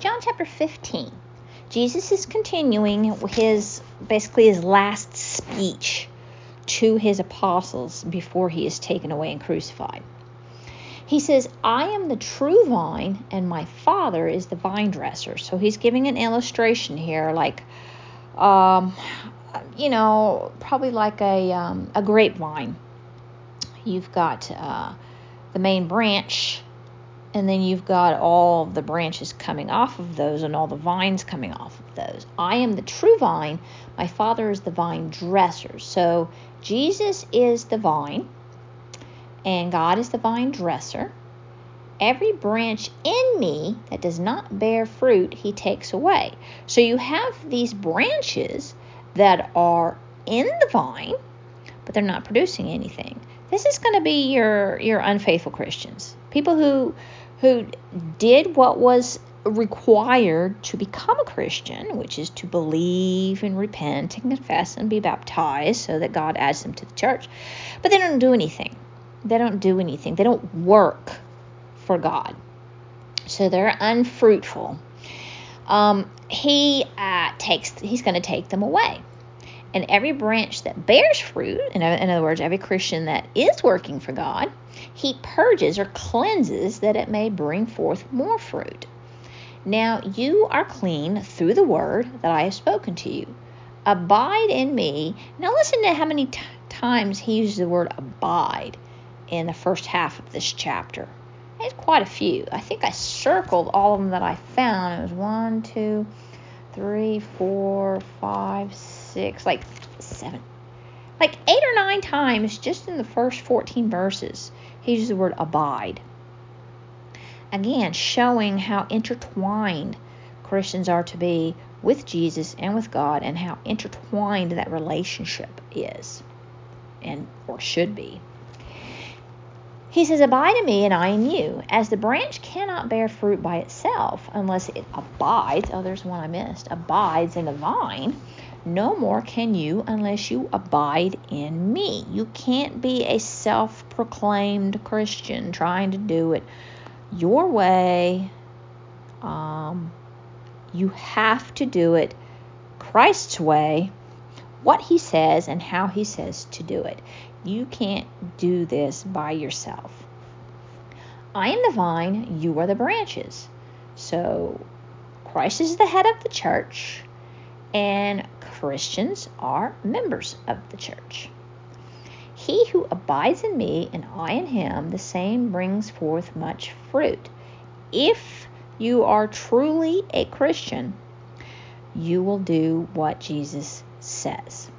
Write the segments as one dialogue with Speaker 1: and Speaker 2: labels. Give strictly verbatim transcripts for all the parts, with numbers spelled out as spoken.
Speaker 1: John chapter fifteen. Jesus is continuing his, basically his last speech to his apostles before he is taken away and crucified. He says, I am the true vine and my Father is the vine dresser. So he's giving an illustration here, like, um, you know, probably like a, um, a grapevine. You've got uh, the main branch, and then you've got all the branches coming off of those and all the vines coming off of those. I am the true vine. My Father is the vine dresser. So Jesus is the vine, and God is the vine dresser. Every branch in me that does not bear fruit, he takes away. So you have these branches that are in the vine, but they're not producing anything. This is going to be your, your unfaithful Christians. People who who did what was required to become a Christian, which is to believe and repent and confess and be baptized so that God adds them to the church. But they don't do anything. They don't do anything. They don't work for God. So they're unfruitful. Um, he uh, takes. He's going to take them away. And every branch that bears fruit, in, in other words, every Christian that is working for God, he purges or cleanses that it may bring forth more fruit. Now you are clean through the word that I have spoken to you. Abide in me. Now listen to how many t- times he uses the word abide in the first half of this chapter. It's quite a few. I think I circled all of them that I found. It was one, two, three, four, five, six, like seven. Like eight or nine times just in the first fourteen verses, he uses the word abide. Again, showing how intertwined Christians are to be with Jesus and with God, and how intertwined that relationship is, and or should be. He says, abide in me and I in you. As the branch cannot bear fruit by itself unless it abides, oh, there's one I missed, abides in the vine, no more can you unless you abide in me. You can't be a self-proclaimed Christian trying to do it your way. Um, you have to do it Christ's way, what he says and how he says to do it. You can't do this by yourself. I am the vine, you are the branches. So Christ is the head of the church, and Christians are members of the church. He who abides in me and I in him, the same brings forth much fruit. If you are truly a Christian, you will do what Jesus says.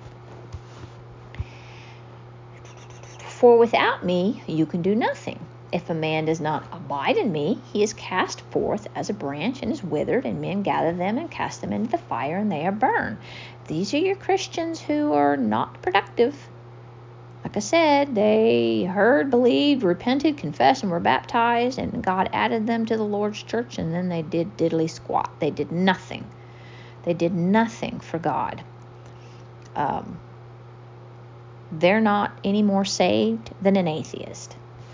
Speaker 1: For without me, you can do nothing. If a man does not abide in me, he is cast forth as a branch and is withered, and men gather them and cast them into the fire, and they are burned. These are your Christians who are not productive. Like I said, they heard, believed, repented, confessed, and were baptized, and God added them to the Lord's church, and then they did diddly squat. They did nothing. They did nothing for God. Um, they're not any more saved than an atheist.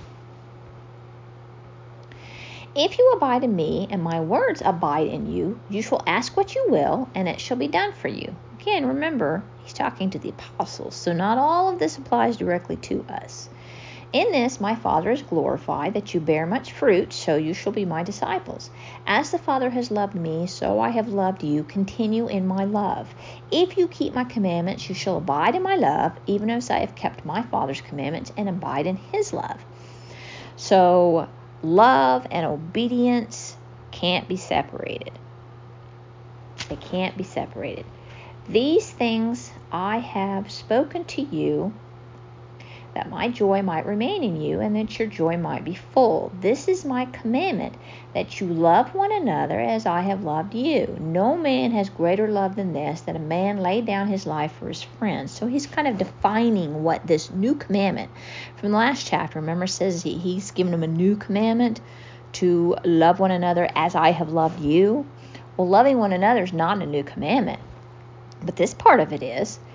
Speaker 1: If you abide in me and my words abide in you, you shall ask what you will, and it shall be done for you. Again, remember, he's talking to the apostles, so not all of this applies directly to us. In this my Father is glorified, that you bear much fruit, so you shall be my disciples. As the Father has loved me, so I have loved you. Continue in my love. If you keep my commandments, you shall abide in my love, even as I have kept my Father's commandments and abide in his love. So love and obedience can't be separated. They can't be separated. These things I have spoken to you, that my joy might remain in you, and that your joy might be full. This is my commandment, that you love one another as I have loved you. No man has greater love than this, that a man lay down his life for his friends. So he's kind of defining what this new commandment from the last chapter, remember, says he, he's given them a new commandment to love one another as I have loved you. Well, loving one another is not a new commandment, but this part of it is,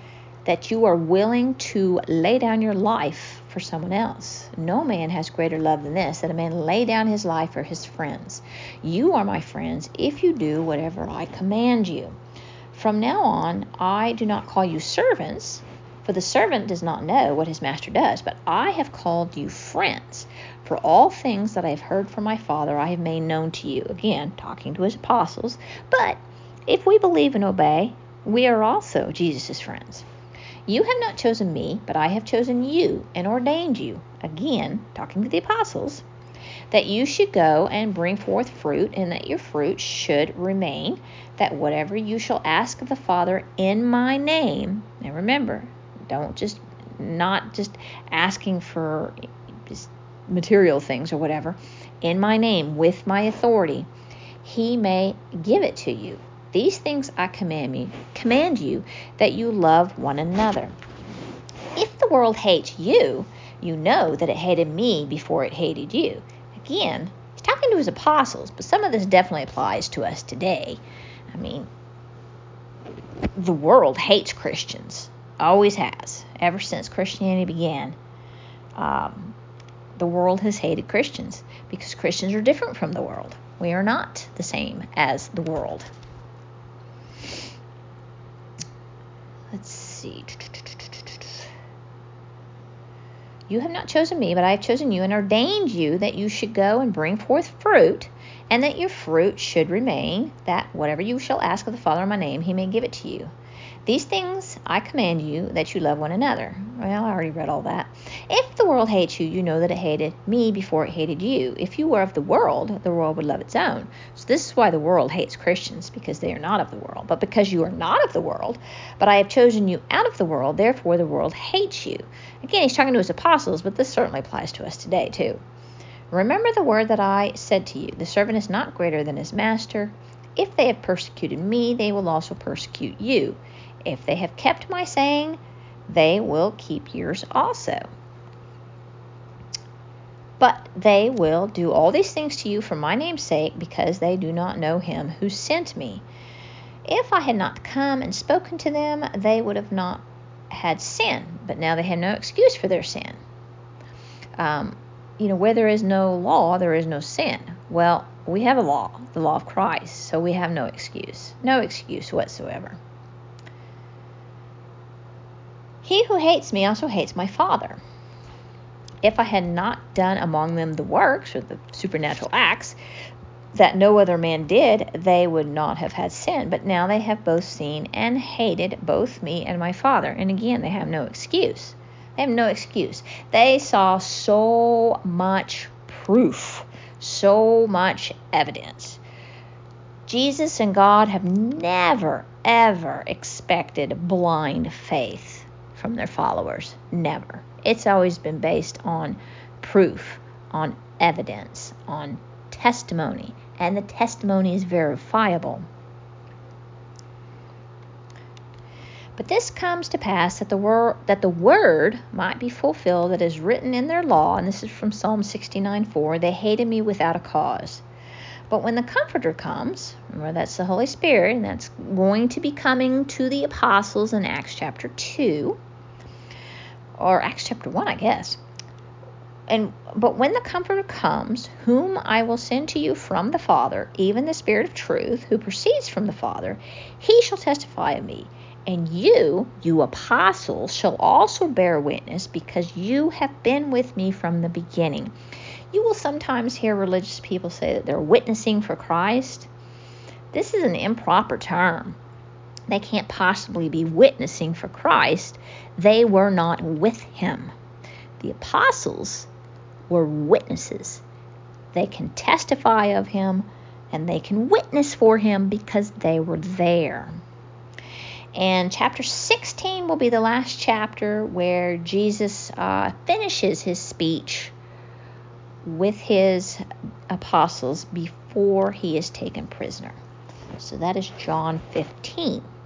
Speaker 1: that you are willing to lay down your life for someone else. No man has greater love than this, that a man lay down his life for his friends. You are my friends if you do whatever I command you. From now on, I do not call you servants, for the servant does not know what his master does, but I have called you friends. For all things that I have heard from my Father, I have made known to you. Again, talking to his apostles. But if we believe and obey, we are also Jesus' friends. You have not chosen me, but I have chosen you and ordained you. Again, talking to the apostles, that you should go and bring forth fruit, and that your fruit should remain, that whatever you shall ask of the Father in my name, and remember, don't just, not just asking for just material things or whatever, in my name, with my authority, he may give it to you. These things I command you, command you, that you love one another. If the world hates you, you know that it hated me before it hated you. Again, he's talking to his apostles, but some of this definitely applies to us today. I mean, the world hates Christians. Always has. Ever since Christianity began, um, the world has hated Christians because Christians are different from the world. We are not the same as the world. Let's see. You have not chosen me, but I have chosen you and ordained you that you should go and bring forth fruit, and that your fruit should remain, that whatever you shall ask of the Father in my name, he may give it to you. These things I command you, that you love one another. Well, I already read all that. If the world hates you, you know that it hated me before it hated you. If you were of the world, the world would love its own. So this is why the world hates Christians, because they are not of the world. But because you are not of the world, but I have chosen you out of the world, therefore the world hates you. Again, he's talking to his apostles, but this certainly applies to us today too. Remember the word that I said to you, the servant is not greater than his master. If they have persecuted me, they will also persecute you. If they have kept my saying, they will keep yours also. But they will do all these things to you for my name's sake, because they do not know him who sent me. If I had not come and spoken to them, they would have not had sin, but now they have no excuse for their sin. Um, you know, where there is no law, there is no sin. Well, we have a law, the law of Christ, so we have no excuse, no excuse whatsoever. He who hates me also hates my Father. If I had not done among them the works, or the supernatural acts, that no other man did, they would not have had sin. But now they have both seen and hated both me and my Father. And again, they have no excuse. They have no excuse. They saw so much proof, so much evidence. Jesus and God have never, ever expected blind faith from their followers. Never. It's always been based on proof, on evidence, on testimony, and the testimony is verifiable. But this comes to pass that the word that the word might be fulfilled that is written in their law, and this is from Psalm sixty-nine four, they hated me without a cause. But when the Comforter comes, remember that's the Holy Spirit, and that's going to be coming to the apostles in Acts chapter two, or Acts chapter one, I guess. And but when the Comforter comes, whom I will send to you from the Father, even the Spirit of truth, who proceeds from the Father, he shall testify of me. And you, you apostles, shall also bear witness, because you have been with me from the beginning. You will sometimes hear religious people say that they're witnessing for Christ. This is an improper term. They can't possibly be witnessing for Christ. They were not with him. The apostles were witnesses. They can testify of him, and they can witness for him because they were there. And chapter sixteen will be the last chapter where Jesus uh, finishes his speech with his apostles before he is taken prisoner. So that is John fifteen.